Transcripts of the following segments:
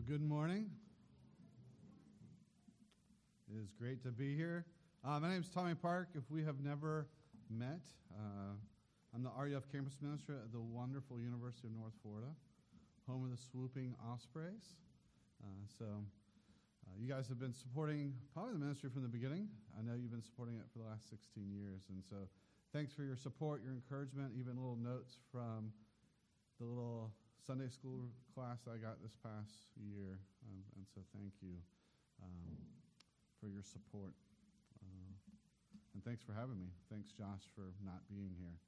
Good morning. It is great to be here. My name is Tommy Park. If we have never met, I'm the RUF Campus Minister at the wonderful University of North Florida, home of the Swooping Ospreys. You guys have been supporting probably the ministry from the beginning. I know you've been supporting it for the last 16 years, and so thanks for your support, your encouragement, even little notes from the little Sunday school class I got this past year, and so thank you for your support. And thanks for having me. Thanks, Josh, for not being here.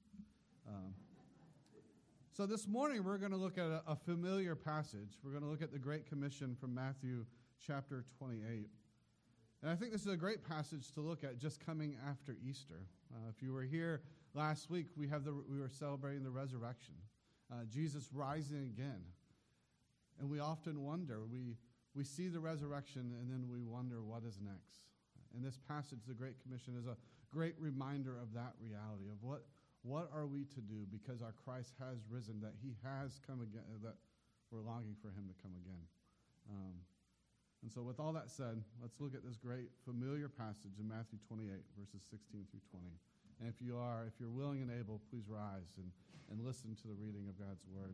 So this morning we're going to look at a familiar passage. We're going to look at the Great Commission from Matthew chapter 28. And I think this is a great passage to look at just coming after Easter. If you were here last week, we were celebrating the resurrection. Jesus rising again. And we often wonder, we see the resurrection and then we wonder what is next. And this passage, the Great Commission, is a great reminder of that reality, of what are we to do because our Christ has risen, that he has come again, that we're longing for him to come again. And so with all that said, let's look at this great familiar passage in Matthew 28, verses 16 through 20. And if you're willing and able, please rise and listen to the reading of God's word.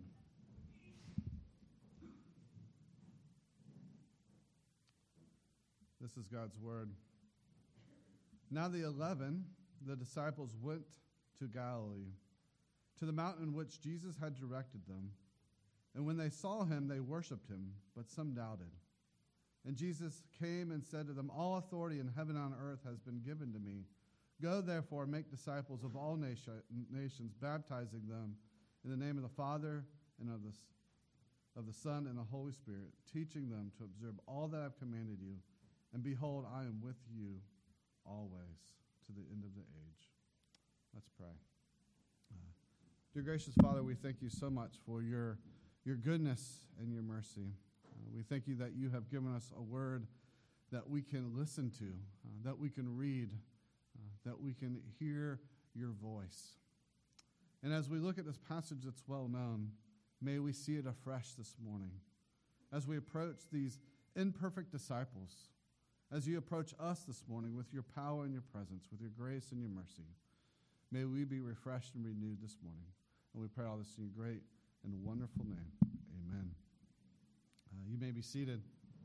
This is God's word. Now the 11, the disciples, went to Galilee, to the mountain which Jesus had directed them. And when they saw him, they worshipped him, but some doubted. And Jesus came and said to them, "All authority in heaven and on earth has been given to me. Go, therefore, make disciples of all nations, baptizing them in the name of the Father and of the Son and the Holy Spirit, teaching them to observe all that I've commanded you. And behold, I am with you always to the end of the age." Let's pray. Dear gracious Father, we thank you so much for your goodness and your mercy. We thank you that you have given us a word that we can listen to, that we can read, that we can hear your voice. And as we look at this passage that's well known, may we see it afresh this morning. As we approach these imperfect disciples, as you approach us this morning with your power and your presence, with your grace and your mercy, may we be refreshed and renewed this morning. And we pray all this in your great and wonderful name. Amen. You may be seated.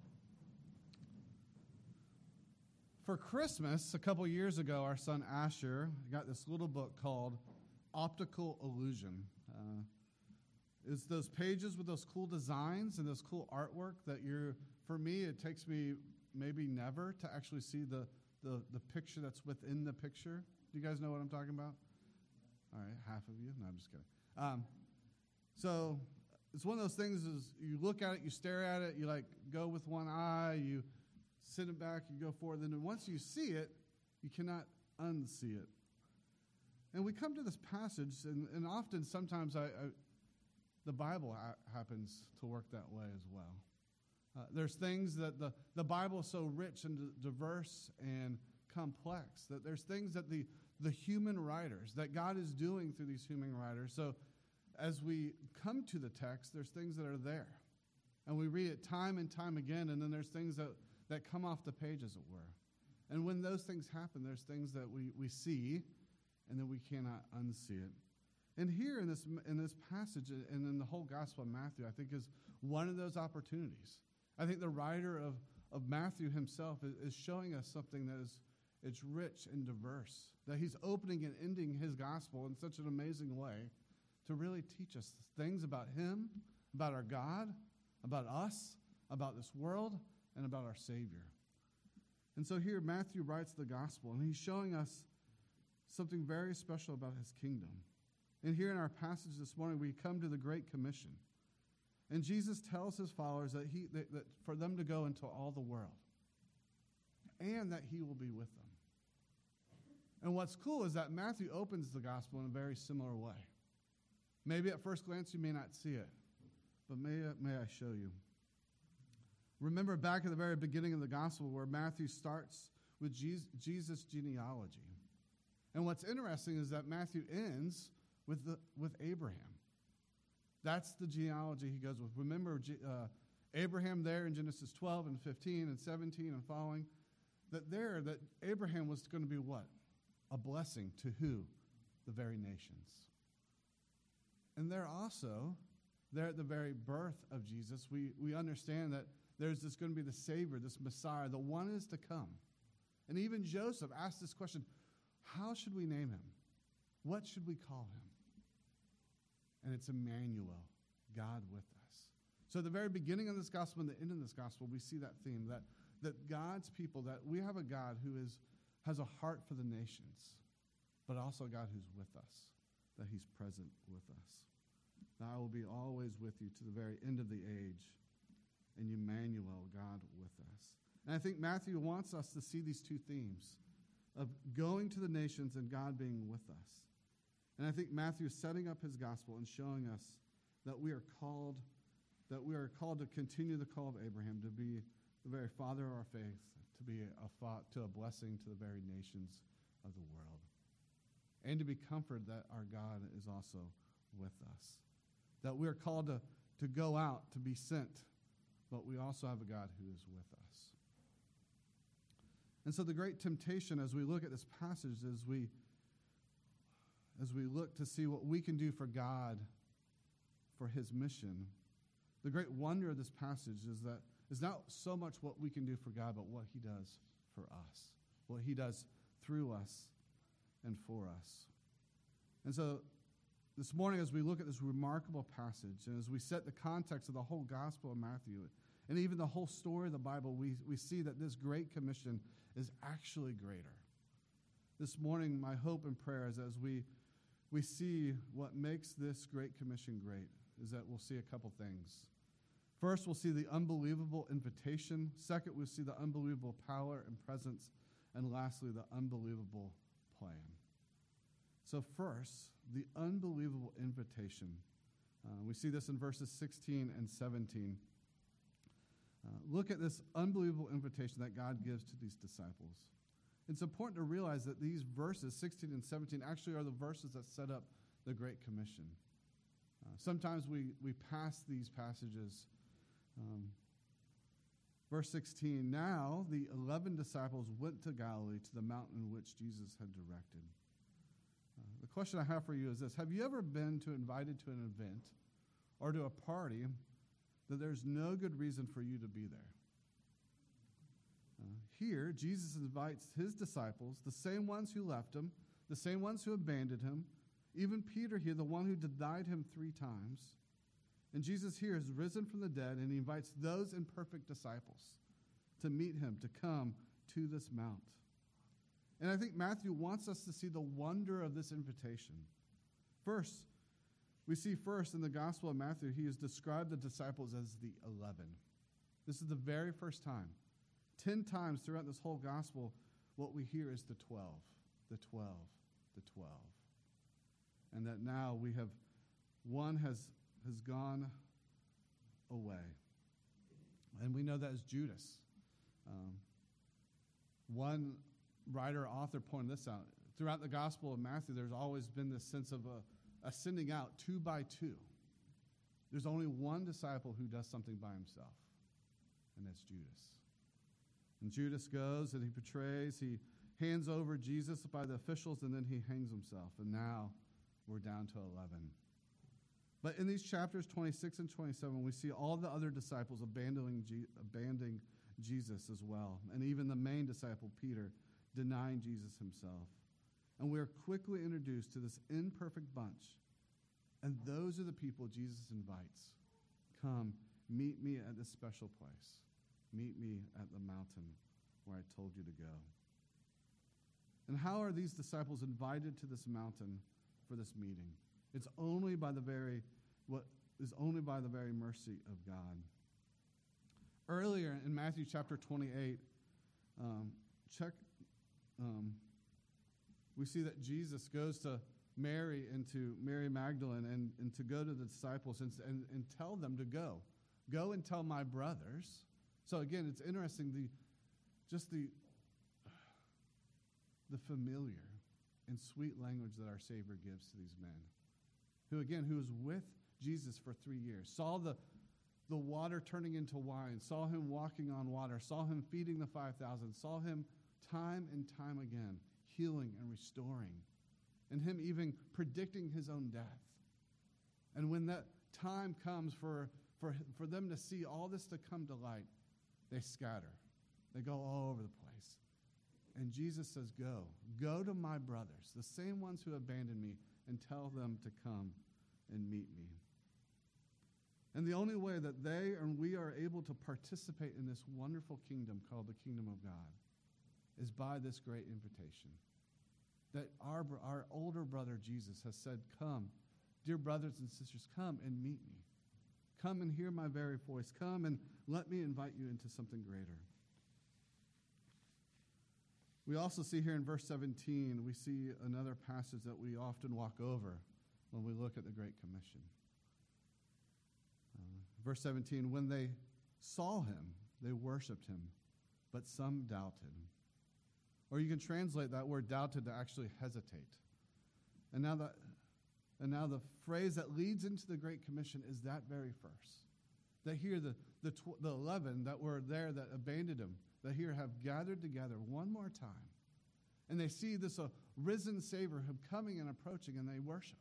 For Christmas, a couple years ago, our son Asher got this little book called Optical Illusion. It's those pages with those cool designs and those cool artwork that for me, it takes me maybe never to actually see the picture that's within the picture. Do you guys know what I'm talking about? All right, half of you. No, I'm just kidding. So it's one of those things is you look at it, you stare at it, you like go with one eye, you sit it back, you go forward, and then once you see it, you cannot unsee it. And we come to this passage, and often sometimes the Bible happens to work that way as well. There's things that the Bible is so rich and diverse and complex, that there's things that the human writers, that God is doing through these human writers. So as we come to the text, there's things that are there. And we read it time and time again, and then there's things that come off the page, as it were. And when those things happen, there's things that we see, and then we cannot unsee it. And here in this passage, and in the whole Gospel of Matthew, I think is one of those opportunities. I think the writer of Matthew himself is showing us something that it's rich and diverse, that he's opening and ending his gospel in such an amazing way to really teach us things about him, about our God, about us, about this world, and about our Savior. And so here Matthew writes the gospel, and he's showing us something very special about his kingdom. And here in our passage this morning, we come to the Great Commission. And Jesus tells his followers that for them to go into all the world, and that he will be with them. And what's cool is that Matthew opens the gospel in a very similar way. Maybe at first glance you may not see it, but may I show you. Remember back at the very beginning of the gospel where Matthew starts with Jesus' genealogy. And what's interesting is that Matthew ends with Abraham. That's the genealogy he goes with. Remember, Abraham there in Genesis 12 and 15 and 17 and following, that Abraham was going to be what? A blessing to who? The very nations. And there at the very birth of Jesus, we understand that there's going to be the Savior, this Messiah, the one is to come. And even Joseph asked this question, how should we name him? What should we call him? And it's Emmanuel, God with us. So at the very beginning of this gospel and the end of this gospel, we see that theme, that God's people, that we have a God who has a heart for the nations, but also a God who's with us, that he's present with us. That I will be always with you to the very end of the age, and Emmanuel, God with us. And I think Matthew wants us to see these two themes of going to the nations and God being with us. And I think Matthew is setting up his gospel and showing us that we are called to continue the call of Abraham, to be the very father of our faith, to be a blessing to the very nations of the world, and to be comforted that our God is also with us. That we are called to go out, to be sent, but we also have a God who is with us. And so the great temptation as we look at this passage, as we look to see what we can do for God, for his mission, the great wonder of this passage is not so much what we can do for God, but what he does for us, what he does through us and for us. And so this morning, as we look at this remarkable passage, and as we set the context of the whole Gospel of Matthew, and even the whole story of the Bible, we see that this Great Commission is actually greater. This morning, my hope and prayer is as we see what makes this Great Commission great, is that we'll see a couple things. First, we'll see the unbelievable invitation. Second, we'll see the unbelievable power and presence. And lastly, the unbelievable plan. So first, the unbelievable invitation. We see this in verses 16 and 17. Look at this unbelievable invitation that God gives to these disciples. It's important to realize that these verses, 16 and 17, actually are the verses that set up the Great Commission. Sometimes we pass these passages. Verse 16, now the 11 disciples went to Galilee, to the mountain which Jesus had directed. The question I have for you is this: have you ever been invited to an event or to a party that there's no good reason for you to be there? Here, Jesus invites his disciples, the same ones who left him, the same ones who abandoned him, even Peter here, the one who denied him 3 times. And Jesus here is risen from the dead, and he invites those imperfect disciples to meet him, to come to this mount. And I think Matthew wants us to see the wonder of this invitation. We see in the Gospel of Matthew, he has described the disciples as the 11. This is the very first time. 10 times throughout this whole Gospel, what we hear is the 12, the 12, the 12. And that now one has gone away. And we know that as Judas. One writer, author pointed this out. Throughout the Gospel of Matthew, there's always been this sense of a sending out 2 by 2. There's only one disciple who does something by himself, and that's Judas. And Judas goes and he betrays, he hands over Jesus by the officials, and then he hangs himself. And now we're down to 11. But in these chapters 26 and 27, we see all the other disciples abandoning Jesus as well. And even the main disciple, Peter, denying Jesus himself. And we are quickly introduced to this imperfect bunch. And those are the people Jesus invites. Come, meet me at this special place. Meet me at the mountain where I told you to go. And how are these disciples invited to this mountain for this meeting? It's only by the very mercy of God. Earlier in Matthew chapter 28, we see that Jesus goes to Mary and to Mary Magdalene and to go to the disciples and tell them to go. Go and tell my brothers. So again, it's interesting, the familiar and sweet language that our Savior gives to these men, who was with Jesus for 3 years, saw the water turning into wine, saw him walking on water, saw him feeding the 5,000, saw him time and time again healing and restoring, and him even predicting his own death. And when that time comes for them to see all this to come to light, they scatter. They go all over the place. And Jesus says, go to my brothers, the same ones who abandoned me, and tell them to come and meet me. And the only way that they and we are able to participate in this wonderful kingdom called the kingdom of God is by this great invitation. That our older brother Jesus has said, come, dear brothers and sisters, come and meet me. Come and hear my very voice. Come and let me invite you into something greater. We also see here in verse 17, we see another passage that we often walk over when we look at the Great Commission. Verse 17, when they saw him, they worshiped him, but some doubted. Or you can translate that word doubted to actually hesitate. And now the phrase that leads into the Great Commission is that very verse. That here the 11 that were there that abandoned him, that here have gathered together one more time. And they see this risen Savior coming and approaching, and they worship.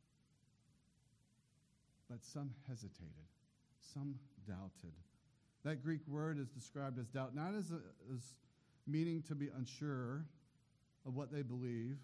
But some hesitated. Some doubted. That Greek word is described as doubt, not as meaning to be unsure of what they believe,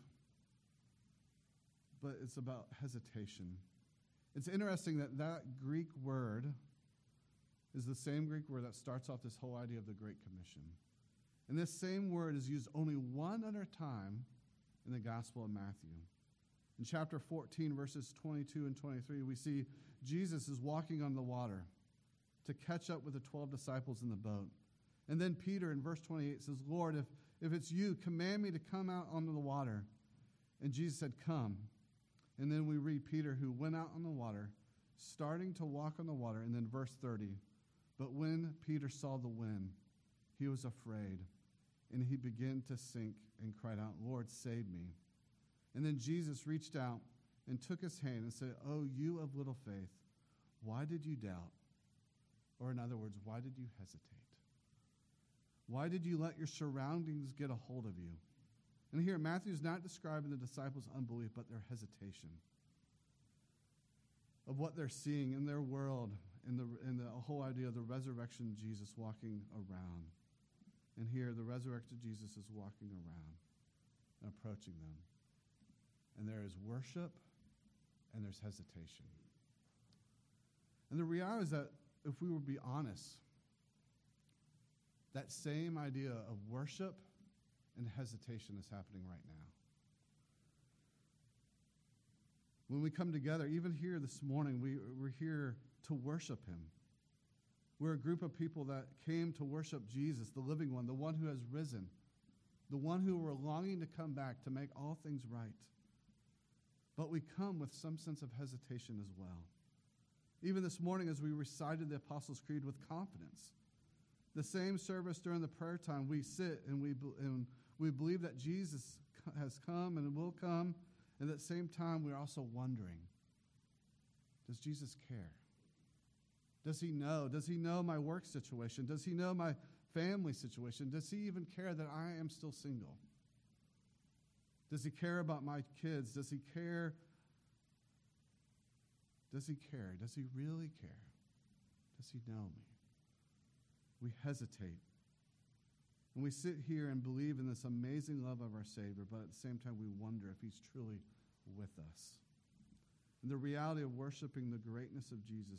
but it's about hesitation. It's interesting that Greek word is the same Greek word that starts off this whole idea of the Great Commission. And this same word is used only one other time in the Gospel of Matthew. In chapter 14, verses 22 and 23, we see Jesus is walking on the water to catch up with the 12 disciples in the boat. And then Peter in verse 28 says, Lord, if it's you, command me to come out onto the water. And Jesus said, come. And then we read Peter, who went out on the water, starting to walk on the water. And then verse 30, but when Peter saw the wind, he was afraid, and he began to sink and cried out, Lord, save me. And then Jesus reached out and took his hand and said, oh, you of little faith, why did you doubt? Or in other words, why did you hesitate? Why did you let your surroundings get a hold of you? And here, Matthew's not describing the disciples' unbelief, but their hesitation of what they're seeing in their world, in the whole idea of the resurrection of Jesus walking around. And here, the resurrected Jesus is walking around and approaching them. And there is worship and there's hesitation. And the reality is that if we would be honest, that same idea of worship and hesitation is happening right now. When we come together, even here this morning, we're here to worship him. We're a group of people that came to worship Jesus, the living one, the one who has risen, the one who were longing to come back to make all things right. But we come with some sense of hesitation as well. Even this morning as we recited the Apostles' Creed with confidence, the same service during the prayer time, we sit and we believe that Jesus has come and will come, and at the same time we're also wondering, does Jesus care? Does he know? Does he know my work situation? Does he know my family situation? Does he even care that I am still single? Does he care about my kids? Does he care? Does he care? Does he really care? Does he know me? We hesitate. And we sit here and believe in this amazing love of our Savior, but at the same time we wonder if he's truly with us. And the reality of worshiping the greatness of Jesus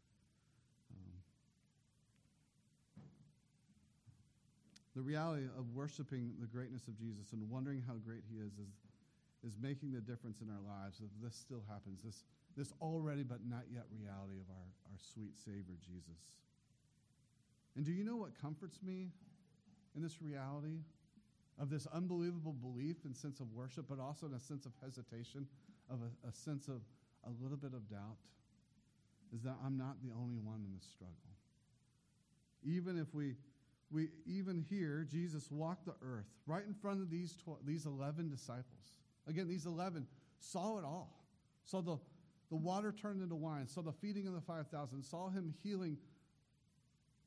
the reality of worshiping the greatness of Jesus and wondering how great he is making the difference in our lives if this still happens, this already but not yet reality of our sweet Savior, Jesus. And do you know what comforts me in this reality of this unbelievable belief and sense of worship, but also in a sense of hesitation, of a sense of a little bit of doubt, is that I'm not the only one in this struggle. Even if we even here, Jesus walked the earth right in front of these 11 disciples. Again, these 11 saw it all. Saw the water turned into wine, saw the feeding of the 5,000, saw him healing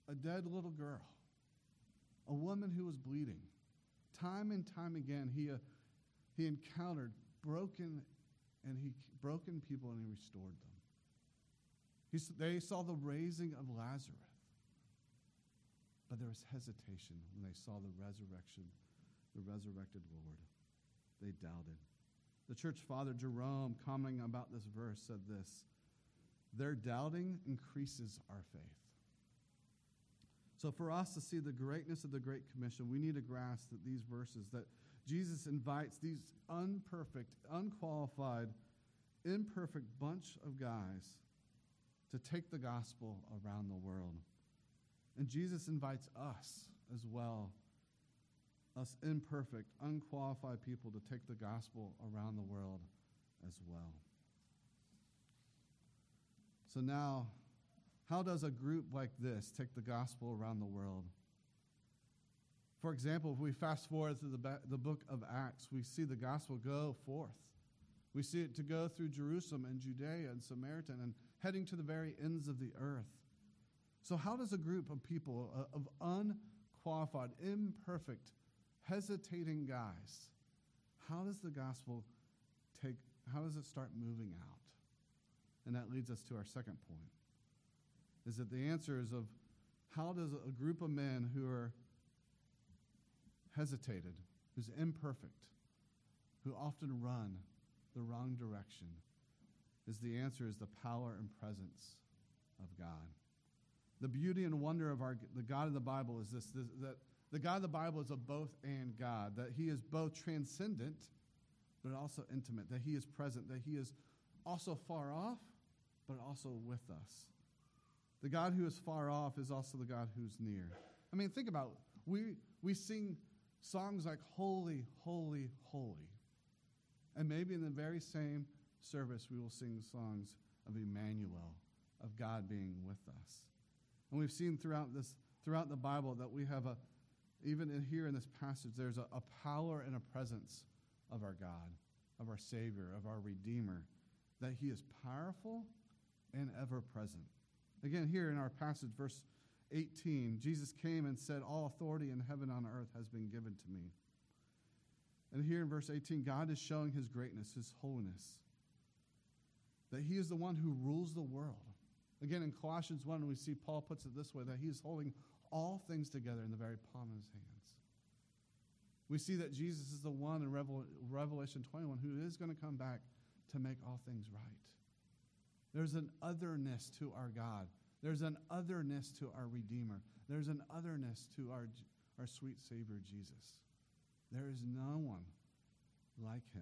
a dead little girl, a woman who was bleeding. Time and time again, he encountered broken people, and he restored them. They saw the raising of Lazarus, but there was hesitation when they saw the resurrected Lord. They doubted. The church father Jerome, commenting about this verse, said this: their doubting increases our faith. So for us to see the greatness of the Great Commission, we need to grasp that these verses, that Jesus invites these unperfect, unqualified, imperfect bunch of guys to take the gospel around the world. And Jesus invites us as well, us imperfect, unqualified people, to take the gospel around the world as well. So now, how does a group like this take the gospel around the world? For example, if we fast forward through the book of Acts, we see the gospel go forth. We see it to go through Jerusalem and Judea and Samaritan and heading to the very ends of the earth. So how does a group of people, of unqualified, imperfect, hesitating guys, how does the gospel how does it start moving out? And that leads us to our second point, is that the answer is of how does a group of men who are hesitated, who's imperfect, who often run the wrong direction, the answer is the power and presence of God. The beauty and wonder of the God of the Bible is this, that the God of the Bible is a both and God, that he is both transcendent but also intimate, that he is present, that he is also far off but also with us. The God who is far off is also the God who's near. I mean, think about it. We sing songs like Holy, Holy, Holy. And maybe in the very same service we will sing songs of Emmanuel, of God being with us. And we've seen throughout the Bible that we have even here in this passage, there's a power and a presence of our God, of our Savior, of our Redeemer, that he is powerful and ever present. Again, here in our passage, verse 18, Jesus came and said, all authority in heaven and on earth has been given to me. And here in verse 18, God is showing his greatness, his holiness, that he is the one who rules the world. Again, in Colossians 1, we see Paul puts it this way, that he is holding all things together in the very palm of his hands. We see that Jesus is the one in Revelation 21 who is going to come back to make all things right. There's an otherness to our God. There's an otherness to our Redeemer. There's an otherness to our sweet Savior, Jesus. There is no one like him.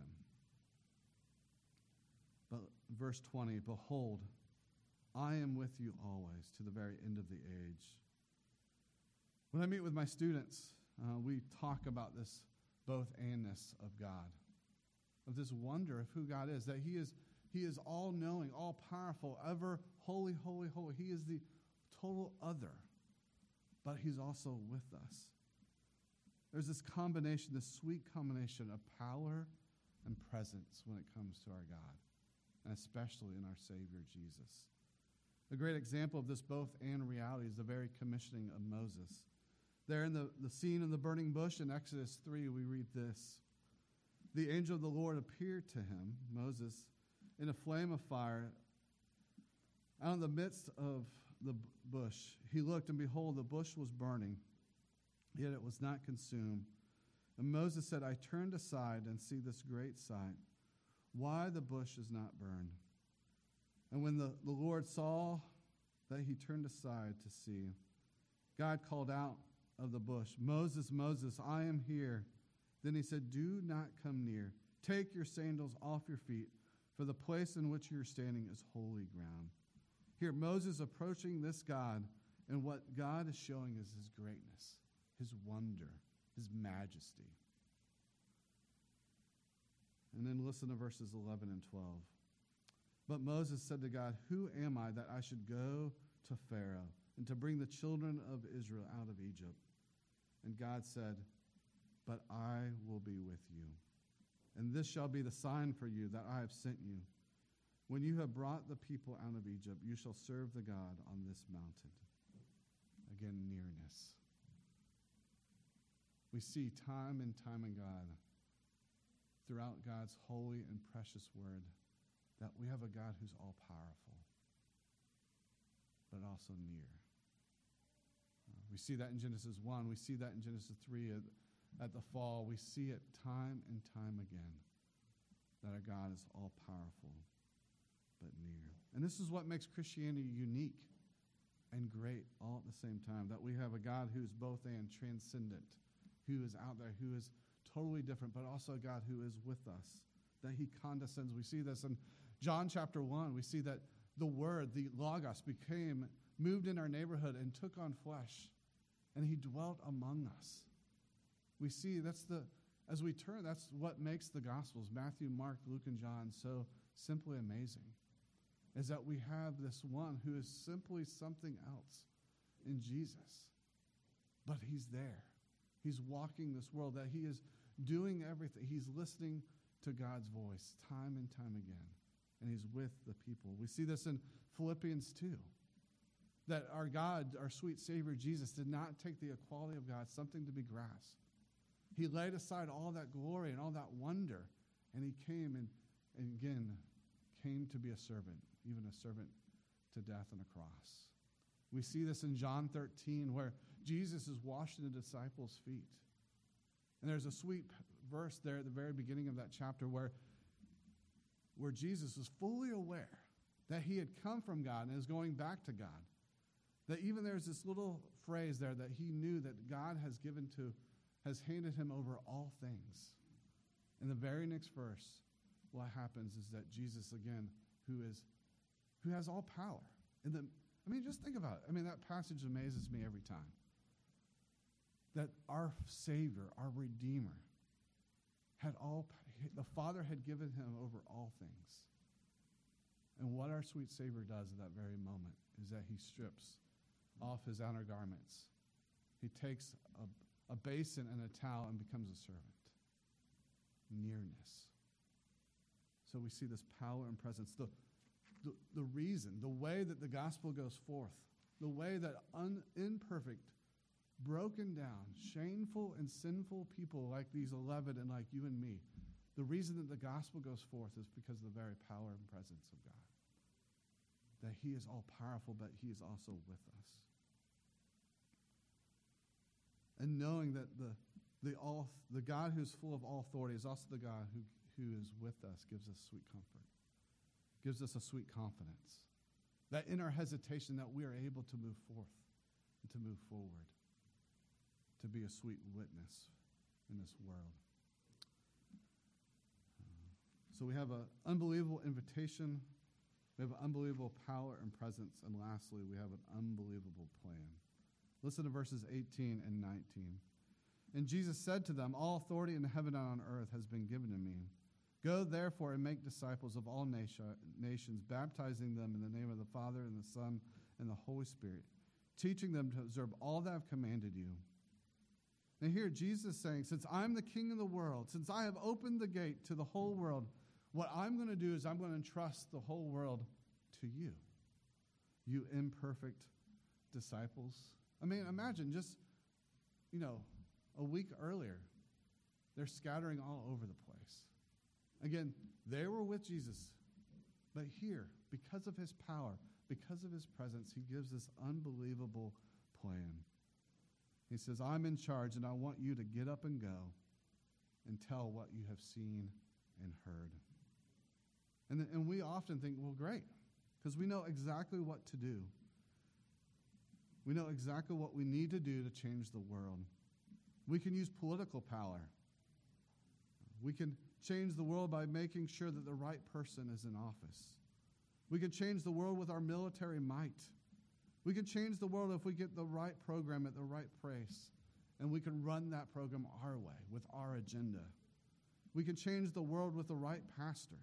But verse 20, behold, I am with you always to the very end of the age. When I meet with my students, we talk about this both-andness of God, of this wonder of who God is, that he is all-knowing, all-powerful, ever holy, holy, holy. He is the total other, but he's also with us. There's this combination, this sweet combination of power and presence when it comes to our God, and especially in our Savior, Jesus. A great example of this both and reality is the very commissioning of Moses. There in the scene in the burning bush in Exodus 3, we read this. The angel of the Lord appeared to him, Moses, in a flame of fire out in the midst of the bush. He looked, and behold, the bush was burning, yet it was not consumed. And Moses said, I turned aside and see this great sight, why the bush is not burned. And when the Lord saw that he turned aside to see, God called out of the bush, Moses, Moses, I am here. Then he said, do not come near. Take your sandals off your feet, for the place in which you are standing is holy ground. Here, Moses approaching this God, and what God is showing is his greatness, his wonder, his majesty. And then listen to verses 11 and 12. But Moses said to God, who am I that I should go to Pharaoh and to bring the children of Israel out of Egypt? And God said, but I will be with you. And this shall be the sign for you that I have sent you. When you have brought the people out of Egypt, you shall serve the God on this mountain. again, nearness. We see time and time in God, throughout God's holy and precious word, that we have a God who's all-powerful, but also near. We see that in Genesis 1. We see that in Genesis 3 at the fall. We see it time and time again, that our God is all-powerful, but near. And this is what makes Christianity unique and great all at the same time, that we have a God who is both and transcendent, who is out there, who is totally different, but also a God who is with us, that he condescends. We see this in John chapter 1. We see that the Word, the Logos, moved in our neighborhood and took on flesh, and he dwelt among us. We see as we turn, that's what makes the Gospels, Matthew, Mark, Luke, and John, so simply amazing, is that we have this one who is simply something else in Jesus, but he's there. He's walking this world, that he is doing everything. He's listening to God's voice time and time again, and he's with the people. We see this in Philippians 2, that our God, our sweet Savior Jesus, did not take the equality of God something to be grasped. He laid aside all that glory and all that wonder, and he came and again came to be a servant, even a servant to death on a cross. We see this in John 13, where Jesus is washing the disciples' feet. And there's a sweet verse there at the very beginning of that chapter where Jesus was fully aware that he had come from God and is going back to God. That even there's this little phrase there that he knew that God has handed him over all things. In the very next verse, what happens is that Jesus, again, who has all power. Just think about it. That passage amazes me every time. That our Savior, our Redeemer, the Father had given him over all things. And what our sweet Savior does at that very moment is that he strips off his outer garments. He takes a basin and a towel and becomes a servant. Nearness. So we see this power and presence. The reason, the way that the gospel goes forth, the way that imperfect, broken down, shameful and sinful people like these 11 and like you and me, the reason that the gospel goes forth is because of the very power and presence of God. That he is all powerful, but he is also with us. And knowing that the God who's full of all authority is also the God who is with us gives us sweet comfort, gives us a sweet confidence. That in our hesitation that we are able to move forth and to move forward, to be a sweet witness in this world. So we have an unbelievable invitation, we have an unbelievable power and presence, and lastly, we have an unbelievable plan. Listen to verses 18 and 19. And Jesus said to them, "All authority in heaven and on earth has been given to me. Go therefore and make disciples of all nations, baptizing them in the name of the Father and the Son and the Holy Spirit, teaching them to observe all that I've commanded you." And here Jesus is saying, since I'm the King of the world, since I have opened the gate to the whole world, what I'm going to do is I'm going to entrust the whole world to you, you imperfect disciples. Imagine just, a week earlier, they're scattering all over the place. Again, they were with Jesus, but here, because of his power, because of his presence, he gives this unbelievable plan. He says, I'm in charge, and I want you to get up and go and tell what you have seen and heard. And we often think, well, great, because we know exactly what to do. We know exactly what we need to do to change the world. We can use political power. We can change the world by making sure that the right person is in office. We can change the world with our military might. We can change the world if we get the right program at the right place, and we can run that program our way, with our agenda. We can change the world with the right pastor.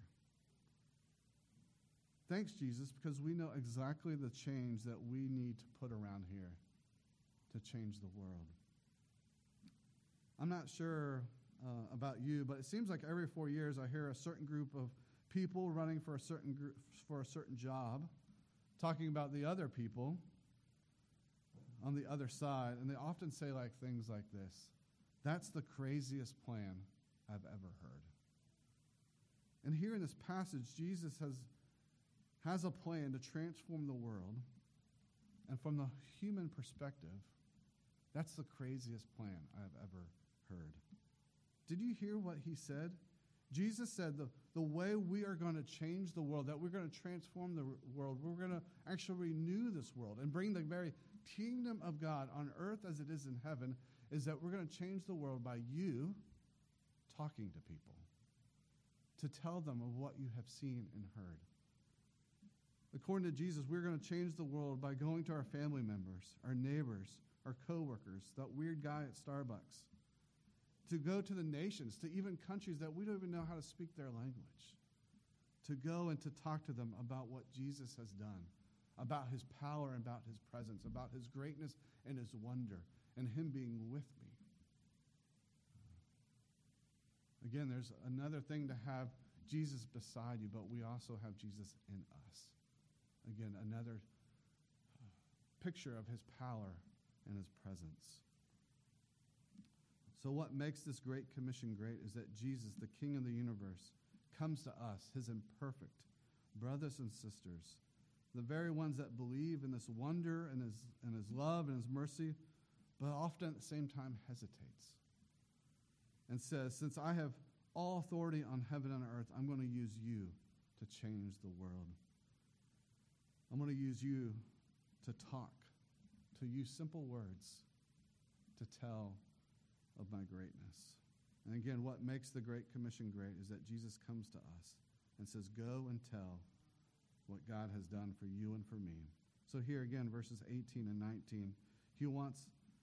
Thanks, Jesus, because we know exactly the change that we need to put around here to change the world. I'm not sure about you, but it seems like every 4 years I hear a certain group of people running for a certain job, talking about the other people on the other side, and they often say things like this: "That's the craziest plan I've ever heard." And here in this passage, Jesus has a plan to transform the world. And from the human perspective, that's the craziest plan I've ever heard. Did you hear what he said? Jesus said the way we are going to change the world, that we're going to transform the world, we're going to actually renew this world and bring the very kingdom of God on earth as it is in heaven, is that we're going to change the world by you talking to people, to tell them of what you have seen and heard. According to Jesus, we're going to change the world by going to our family members, our neighbors, our coworkers, that weird guy at Starbucks, to go to the nations, to even countries that we don't even know how to speak their language, to go and to talk to them about what Jesus has done, about his power, about his presence, about his greatness and his wonder, and him being with me. Again, there's another thing to have Jesus beside you, but we also have Jesus in us. Again, another picture of his power and his presence. So what makes this Great Commission great is that Jesus, the King of the universe, comes to us, his imperfect brothers and sisters, the very ones that believe in this wonder and his love and his mercy, but often at the same time hesitates and says, since I have all authority on heaven and earth, I'm going to use you to change the world. I'm going to use you to talk, to use simple words to tell of my greatness. And again, what makes the Great Commission great is that Jesus comes to us and says, go and tell what God has done for you and for me. So here again, verses 18 and 19, he wants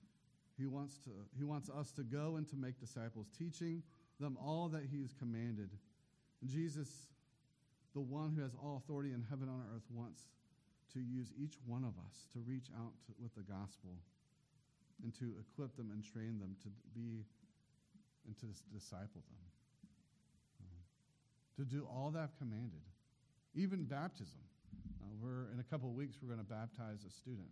us to go and to make disciples, teaching them all that he has commanded. And Jesus, the one who has all authority in heaven and on earth, wants to use each one of us to reach out with the gospel and to equip them and train them to be and to disciple them. To do all that I've commanded. Even baptism. In a couple of weeks, we're going to baptize a student.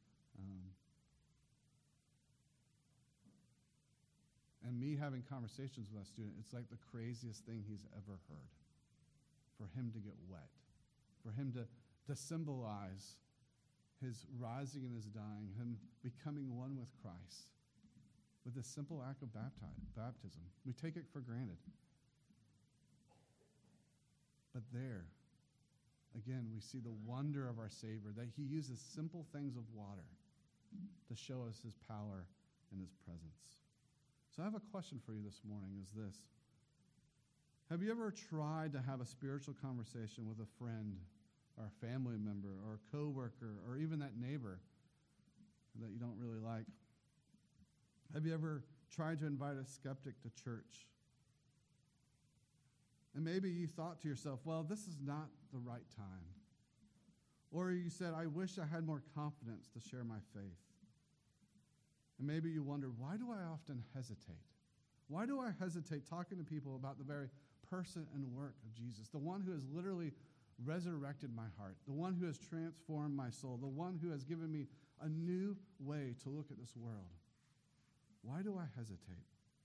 And me having conversations with that student, it's like the craziest thing he's ever heard. For him to get wet. For him to symbolize his rising and his dying, him becoming one with Christ, with this simple act of baptism. We take it for granted. But there, again, we see the wonder of our Savior, that he uses simple things of water to show us his power and his presence. So I have a question for you this morning, is this. Have you ever tried to have a spiritual conversation with a friend or a family member or a coworker or even that neighbor that you don't really like? Have you ever tried to invite a skeptic to church? And maybe you thought to yourself, well, this is not the right time. Or you said, I wish I had more confidence to share my faith. And maybe you wondered, why do I often hesitate? Why do I hesitate talking to people about the very person and work of Jesus, the one who has literally resurrected my heart, the one who has transformed my soul, the one who has given me a new way to look at this world? Why do I hesitate?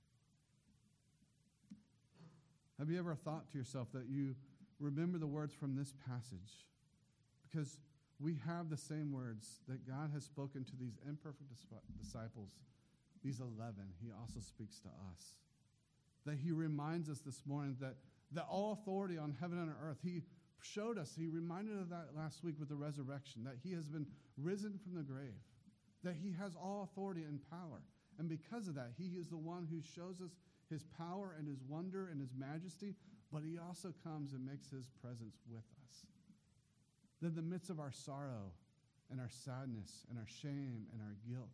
Have you ever thought to yourself that you remember the words from this passage? Because we have the same words that God has spoken to these imperfect disciples, these 11, he also speaks to us. That he reminds us this morning that all authority on heaven and earth, he showed us, he reminded us of that last week with the resurrection, that he has been risen from the grave, that he has all authority and power. And because of that, he is the one who shows us his power and his wonder and his majesty, but he also comes and makes his presence with us. That in the midst of our sorrow and our sadness and our shame and our guilt,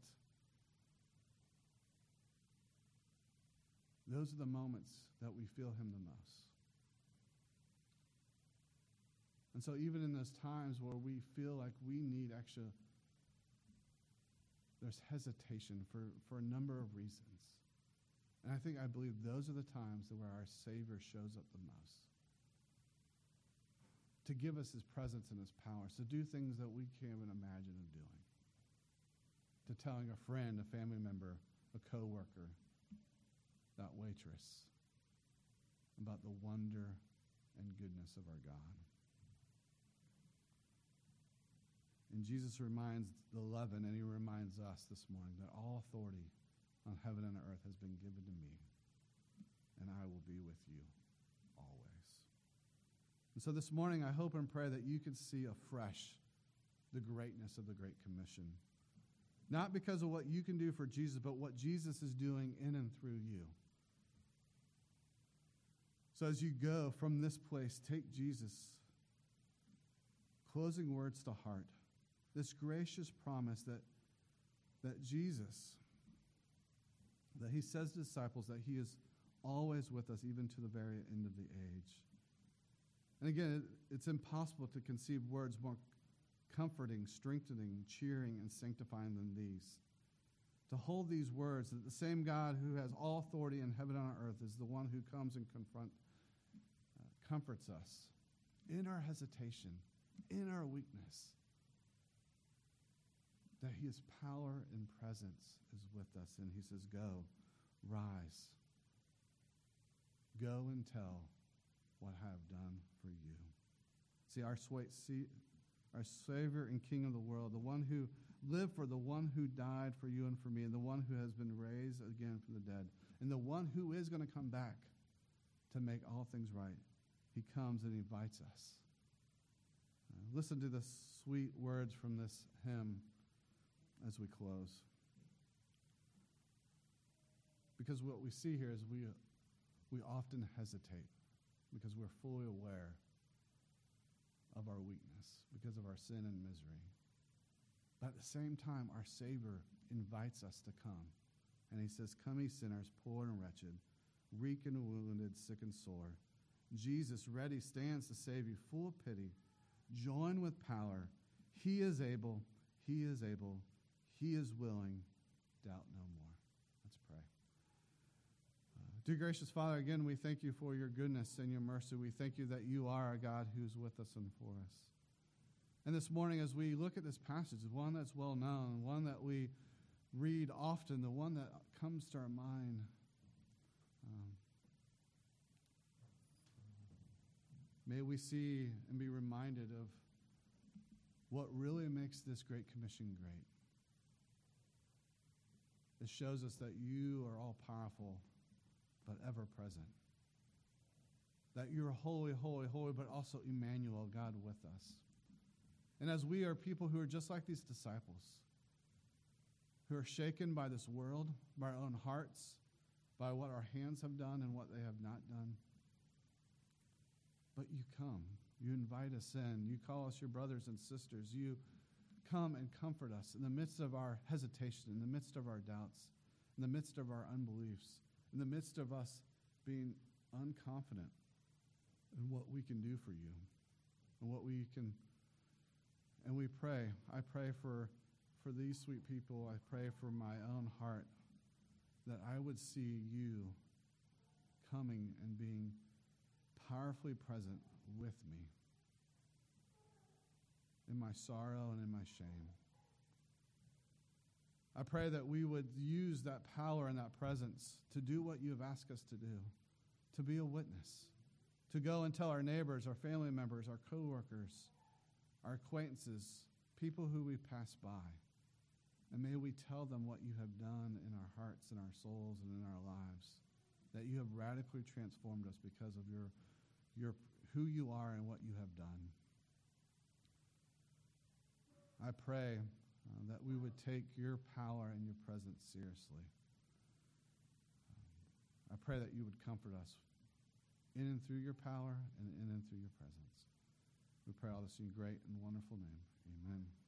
those are the moments that we feel him the most. And so even in those times where we feel like we need extra, there's hesitation for a number of reasons. And I believe those are the times where our Savior shows up the most. To give us his presence and his power, to do things that we can't even imagine him doing. to telling a friend, a family member, a coworker, that waitress, about the wonder and goodness of our God. And Jesus reminds the 11, and he reminds us this morning that all authority on heaven and earth has been given to me, and I will be with you always. And so this morning, I hope and pray that you can see afresh the greatness of the Great Commission. Not because of what you can do for Jesus, but what Jesus is doing in and through you. So as you go from this place, take Jesus' closing words to heart. This gracious promise that Jesus, that he says to disciples that he is always with us even to the very end of the age. And again, it's impossible to conceive words more comforting, strengthening, cheering, and sanctifying than these. To hold these words that the same God who has all authority in heaven and on earth is the one who comes and comforts us in our hesitation, in our weakness. That his power and presence is with us. And he says, go, rise. Go and tell what I have done for you. See, our Savior and King of the world, the one who lived for, the one who died for you and for me, and the one who has been raised again from the dead, and the one who is going to come back to make all things right. He comes and he invites us. Listen to the sweet words from this hymn as we close. Because what we see here is we often hesitate because we're fully aware of our weakness, because of our sin and misery. But at the same time, our Savior invites us to come. And he says, come ye sinners, poor and wretched, weak and wounded, sick and sore. Jesus ready stands to save you, full of pity. Join with power. He is able, he is able, he is willing, doubt no more. Let's pray. Dear gracious Father, again, we thank you for your goodness and your mercy. We thank you that you are a God who's with us and for us. And this morning, as we look at this passage, one that's well known, one that we read often, the one that comes to our mind, may we see and be reminded of what really makes this Great Commission great. It shows us that you are all powerful, but ever present. That you're holy, holy, holy, but also Emmanuel, God with us. And as we are people who are just like these disciples, who are shaken by this world, by our own hearts, by what our hands have done and what they have not done. But you come, you invite us in, you call us your brothers and sisters, you come and comfort us in the midst of our hesitation, in the midst of our doubts, in the midst of our unbeliefs, in the midst of us being unconfident in what we can do for you and what we can. And we pray. I pray for these sweet people. I pray for my own heart that I would see you coming and being powerfully present with me in my sorrow and in my shame. I pray that we would use that power and that presence to do what you have asked us to do, to be a witness, to go and tell our neighbors, our family members, our coworkers, our acquaintances, people who we pass by. And may we tell them what you have done in our hearts and our souls and in our lives, that you have radically transformed us because of your who you are and what you have done. I pray that we would take your power and your presence seriously. I pray that you would comfort us in and through your power and in and through your presence. We pray all this in your great and wonderful name. Amen.